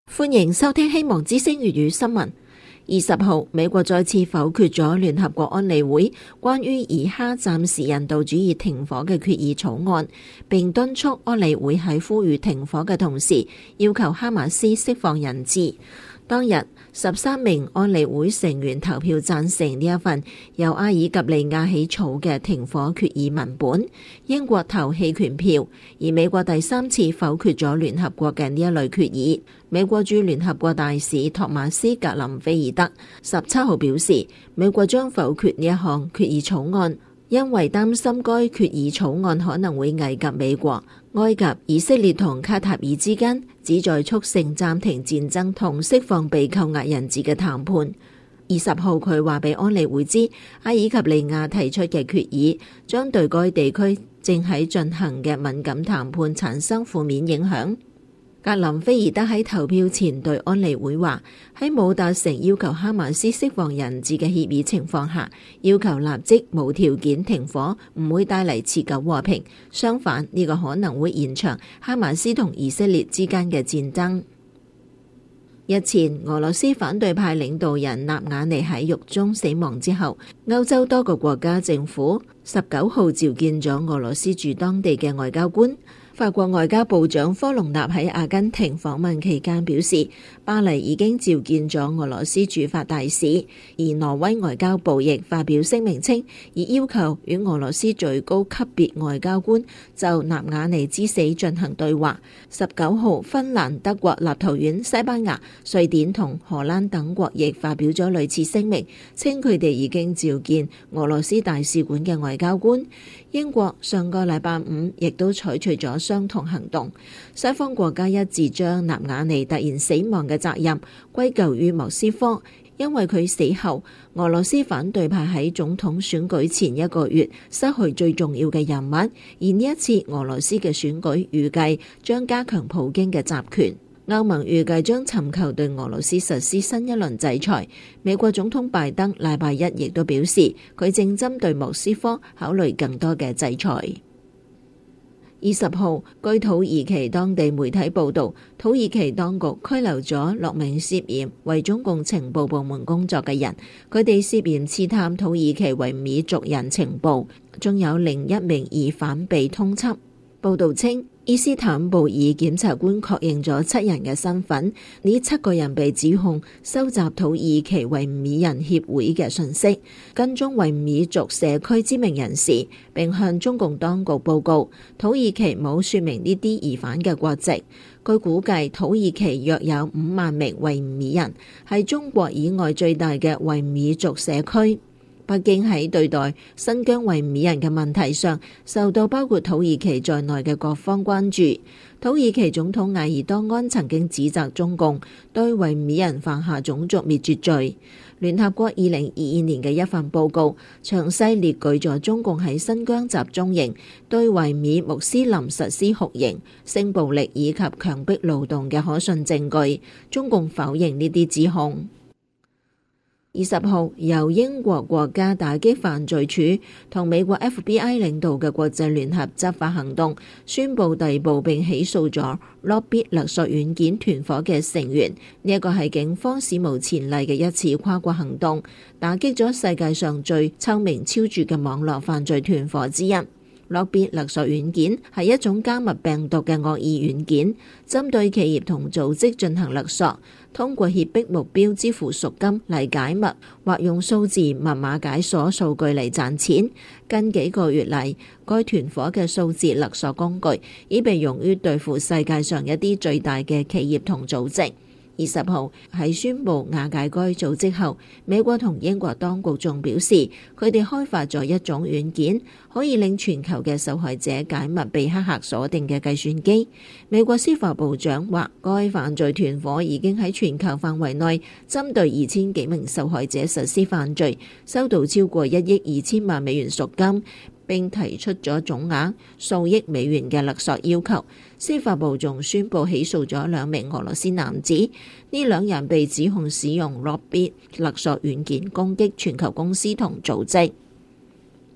歡迎收聽希望之聲粵語新聞。20號，美國再次否決咗聯合國安理會關於以哈暫時人道主義停火嘅決議草案，並敦促安理會喺呼籲停火嘅同時，要求哈馬斯釋放人質。當日，13名安理會成員投票贊成呢一份由阿爾及利亞起草嘅停火決議文本，英國投棄權票，而美國第三次否決咗聯合國嘅呢一類決議。美國駐聯合國大使托馬斯格林菲爾德17號表示，美國將否決呢一項決議草案，因為擔心該決議草案可能會危及美國、埃及、以色列同卡塔爾之間旨在促成暫停戰爭同釋放被扣押人質嘅談判。20號佢話俾安理會知，阿爾及利亞提出嘅決議將對該地區正喺進行嘅敏感談判產生負面影響。格林菲爾德喺投票前對安理會話，喺冇達成要求哈馬斯釋放人質嘅協議情況下，要求立即無條件停火唔會帶嚟持久和平，相反呢個可能會延長哈馬斯同以色列之間嘅戰爭。日前，俄羅斯反對派領導人納瓦尼喺獄中死亡之後，歐洲多個國家政府19號召見咗俄羅斯駐當地嘅外交官。法國外交部長科隆納喺阿根廷訪問期間表示，巴黎已經召見咗俄羅斯駐法大使，而挪威外交部亦發表聲明稱，已要求與俄羅斯最高級別外交官就納瓦尼之死進行對話。19號，芬蘭、德國、立陶宛、西班牙、瑞典同荷蘭等國亦發表咗類似聲明，稱佢哋已經召見俄羅斯大使館嘅外交官。英國上個禮拜五亦都採取咗相同行動，西方國家一致將納瓦尼突然死亡嘅責任歸咎於莫斯科，因為佢死後，俄羅斯反對派喺總統選舉前1個月失去最重要嘅人物，而呢一次俄羅斯嘅選舉預計將加強普京嘅集權。歐盟預計將尋求對俄羅斯實施新一輪制裁。美國總統拜登禮拜一亦都表示，佢正針對莫斯科考慮更多嘅制裁。20號，據土耳其當地媒體報道，土耳其當局拘留咗6名涉嫌為中共情報部門工作嘅人，佢哋涉嫌刺探土耳其維吾爾族人情報，仲有另一名疑犯被通緝。報道稱，伊斯坦布爾檢察官確認咗7人嘅身份，呢7個人被指控收集土耳其維吾爾人協會嘅信息，跟蹤維吾爾族社區知名人士，並向中共當局報告。土耳其冇說明呢啲疑犯嘅國籍。據估計，土耳其約有5萬名維吾爾人，係中國以外最大嘅維吾爾族社區。北京喺對待新疆維吾爾人嘅問題上，受到包括土耳其在內嘅各方關注。土耳其總統埃爾多安曾經指責中共對維吾爾人犯下種族滅絕罪。聯合國2022年嘅一份報告詳細列舉咗中共喺新疆集中營對維吾爾穆斯林實施酷刑、性暴力以及強迫勞動嘅可信證據。中共否認呢啲指控。20號，由英國國家打擊犯罪署同美國 FBI 領導嘅國際聯合執法行動宣布逮捕並起訴咗 Lockbit 勒索軟件團夥嘅成員。呢一個係警方史無前例嘅一次跨國行動，打擊咗世界上最臭名昭著嘅網絡犯罪團夥之一。Lockbit 勒索軟件係一種加密病毒嘅惡意軟件，針對企業同組織進行勒索，通過脅迫目標支付贖金嚟解密，或用數字密碼解鎖數據嚟賺錢。近幾個月嚟，該團夥嘅數字勒索工具已被用於對付世界上一啲最大嘅企業同組織。20號喺宣布瓦解該組織後，美國同英國當局仲表示，佢哋開發咗一種軟件，可以令全球嘅受害者解密被黑客鎖定嘅計算機。美國司法部長話，該犯罪團夥已經喺全球範圍內針對2000幾名受害者實施犯罪，收到超過1億2千萬美元贖金，並提出咗總額數億美元嘅勒索要求。司法部仲宣布起訴咗2名俄羅斯男子，呢2人被指控使用 Lockbit 勒索軟件攻擊全球公司同組織。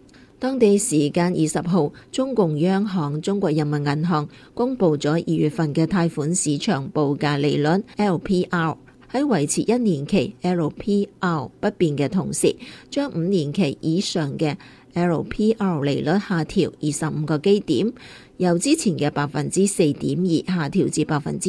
當地時間20號，中共央行中國人民銀行公布咗2月份嘅貸款市場報價利率 LPR， 喺維持1年期 LPR 不變嘅同時，將5年期以上嘅 LPR 利率下調25個基點，由之前嘅 4.2% 下調至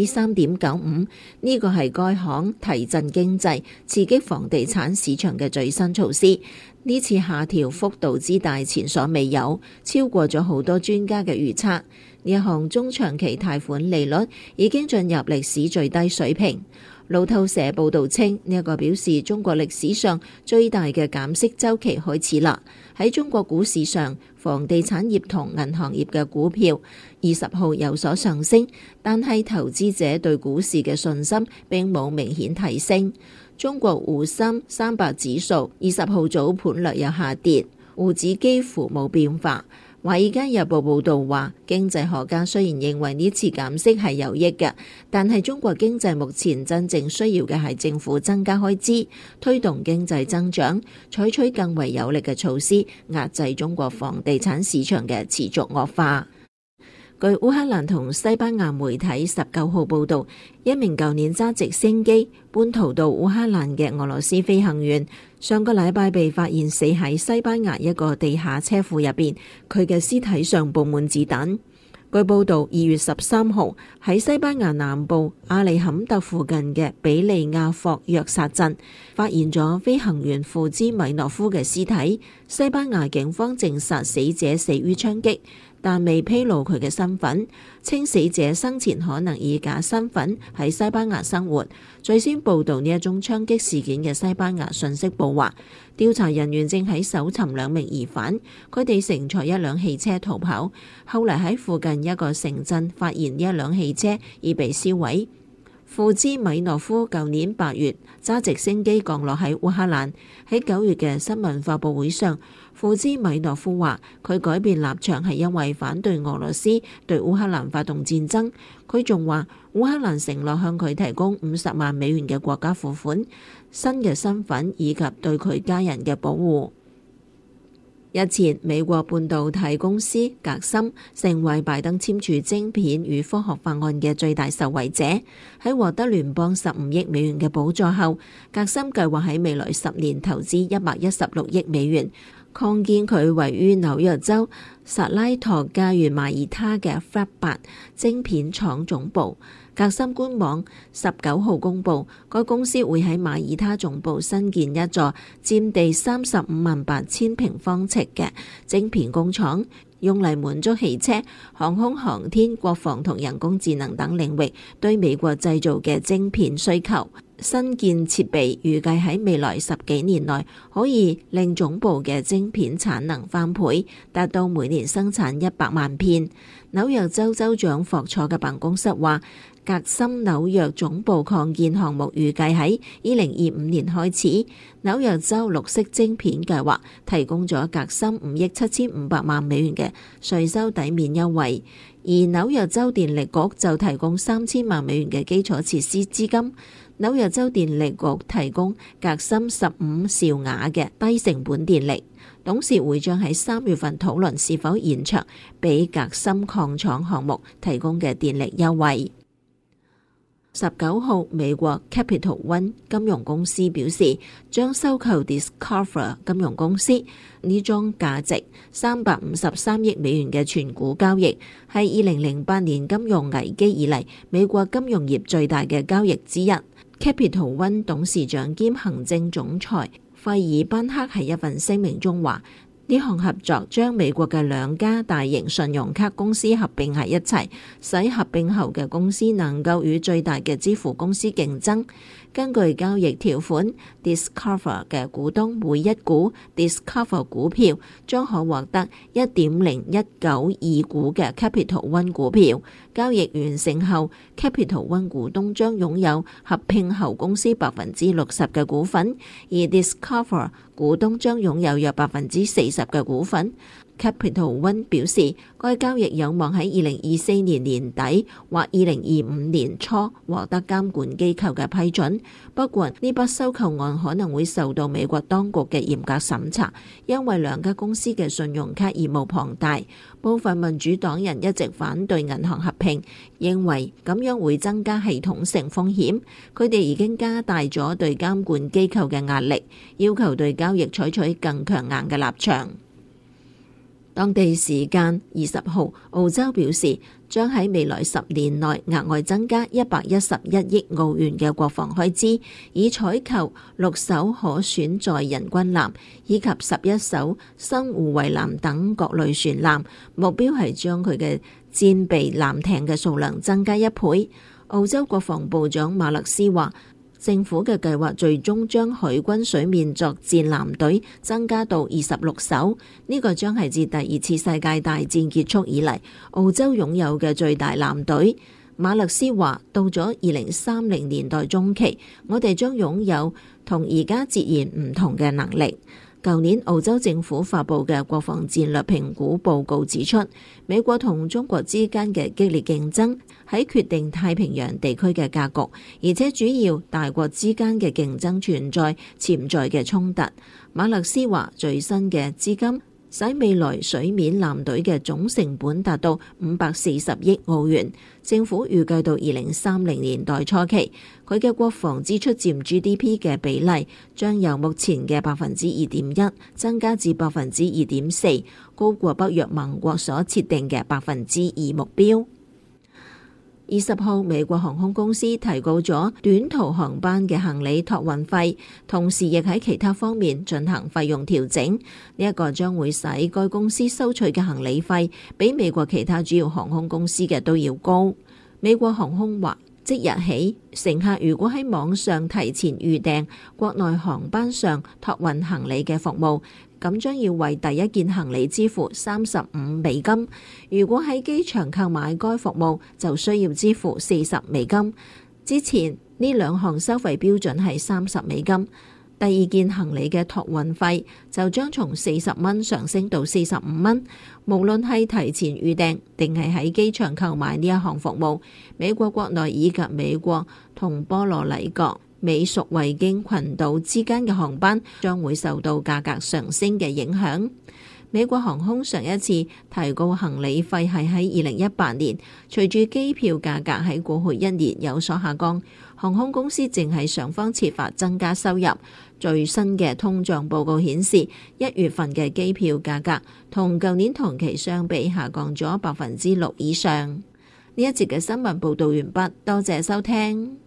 3.95%。呢個係該行提振經濟、刺激房地產市場嘅最新措施。呢次下調幅度之大，前所未有，超過咗好多專家嘅預測。呢一項中長期貸款利率已經進入歷史最低水平。路透社報導稱，呢一個表示中國歷史上最大嘅減息週期開始啦。喺中國股市上，房地產業同銀行業嘅股票20號有所上升，但係投資者對股市嘅信心並冇明顯提升。中國滬深300指數20號早盤略有下跌，滬指幾乎冇變化。華爾街日報報導話，經濟學家雖然認為呢次減息係有益嘅，但係中國經濟目前真正需要嘅係政府增加開支，推動經濟增長，採取更為有力嘅措施，壓制中國房地產市場嘅持續惡化。據烏克蘭同西班牙媒體19號報導，一名舊年揸直升機叛逃到烏克蘭嘅俄羅斯飛行員，上個禮拜被發現死喺西班牙一個地下車庫入邊，佢嘅屍體上佈滿子彈。據報導，2月13號喺西班牙南部阿里坎特附近嘅比利亞霍約薩鎮，發現咗飛行員庫茲米諾夫嘅屍體。西班牙警方證實死者死於槍擊，但未披露佢嘅身份，稱死者生前可能以假身份喺西班牙生活。最先報導呢一宗槍擊事件嘅西班牙信息報話，調查人員正喺搜尋2名疑犯，佢哋乘坐一輛汽車逃跑，後嚟喺附近一個城鎮發現呢一輛汽車已被燒毀。庫茲米諾夫舊年8月揸直升機降落喺烏克蘭，喺9月嘅新聞發佈會上，庫茲米諾夫話佢改變立場係因為反對俄羅斯對烏克蘭發動戰爭。佢仲話烏克蘭承諾向佢提供50萬美元嘅國家付款、新嘅身份以及對佢家人嘅保護。日前，美國半導體公司格芯成為拜登簽署晶片與科學法案嘅最大受惠者。喺獲得聯邦15億美元嘅補助後，格芯計劃喺未來10年投資116億美元，擴建佢位於紐約州薩拉托家園馬爾他嘅 Fab 8晶片廠總部。格芯官網19號公佈，該公司會喺馬爾他總部新建一座佔地358000平方尺嘅晶片工廠，用嚟滿足汽車、航空航天、國防同人工智能等領域對美國製造嘅晶片需求。新建設備預計喺未來10幾年內可以令總部嘅晶片產能翻倍，達到每年生產100萬片。紐約州州長霍楚嘅辦公室話，格芯紐約總部擴建項目預計喺2025年開始。紐約州綠色晶片計劃提供咗格芯5億7500萬美元嘅稅收抵免優惠，而紐約州電力局就提供3000萬美元嘅基礎設施資金。紐約州電力局提供格芯15兆瓦嘅低成本電力。董事會將喺3月份討論是否延長俾格芯礦廠項目提供嘅電力優惠。19號，美國 Capital One 金融公司表示將收購 Discover 金融公司。呢宗價值353億美元嘅存股交易係2008年金融危機以嚟美國金融業最大嘅交易之一。Capital One 董事長兼行政總裁費爾班克喺一份聲明中話，呢項合作將美國嘅2家大型信用卡公司合併喺一齊，使合併後嘅公司能夠與最大嘅支付公司競爭。根據交易條款， Discover 嘅股東每一股 Discover 股票將可獲得 1.0192 股嘅 Capital One 股票。交易完成後， Capital One 股東將擁有合併後公司 60% 嘅股份，而 Discover 股東將擁有約 40% 嘅股份。 Capital One 表示，該交易有望喺2024年年底或2025年初獲得監管機構嘅批准。不過，呢筆收購案可能會受到美國當局嘅嚴格審查，因為兩家公司嘅信用卡業務龐大。部分民主黨人一直反對銀行合併，認為咁樣會增加系統性風險。佢哋已經加大咗對監管機構嘅壓力，要求對交易採取更強硬嘅立場。當地時間20號，澳洲表示將喺未來10年內額外增加111億澳元嘅國防開支，以採購6艘可選載人軍艦以及11艘新護衛艦等各類船艦，目標係將佢嘅戰備艦艇嘅數量增加1倍。澳洲國防部長馬勒斯話，政府嘅計劃最終將海軍水面作戰艦隊增加到26艘，呢個將係自第2次世界大戰結束以嚟澳洲擁有嘅最大艦隊。馬勒斯話，到咗2030年代中期，我哋將擁有同而家截然唔同嘅能力。舊年澳洲政府發布嘅國防戰略評估報告指出，美國同中國之間嘅激烈競爭喺決定太平洋地區嘅格局，而且主要大國之間嘅競爭存在潛在嘅衝突。馬勒斯話，最新嘅資金使未來水面艦隊嘅總成本達到540億澳元。政府預計到2030年代初期，佢嘅國防支出佔 GDP 嘅比例將由目前嘅2.1%增加至2.4%，高過北約盟國所設定嘅2%目標。20號，美國航空公司提高咗短途航班嘅行李託運費，同時亦喺其他方面進行費用調整。呢一個將會使該公司收取嘅行李費比美國其他主要航空公司嘅都要高。美國航空話，即日起，乘客如果喺網上提前預訂國內航班上託運行李嘅服務，咁將要為第一件行李支付$35。如果喺機場購買該服務，就需要支付$40。之前呢兩項收費標準係$30。第二件行李嘅託運費就將從$40上升到$45。無論係提前預訂定係喺機場購買呢一項服務，美國國內以及美國同波羅黎各、美屬維京群島之間嘅航班將會受到價格上升嘅影響。美國航空上一次提高行李費係喺2018年，隨住機票價格喺過去1年有所下降，航空公司正喺想方設法增加收入。最新嘅通脹報告顯示，1月份嘅機票價格同舊年同期相比下降咗6%以上。呢一節嘅新聞報道完畢，多謝收聽。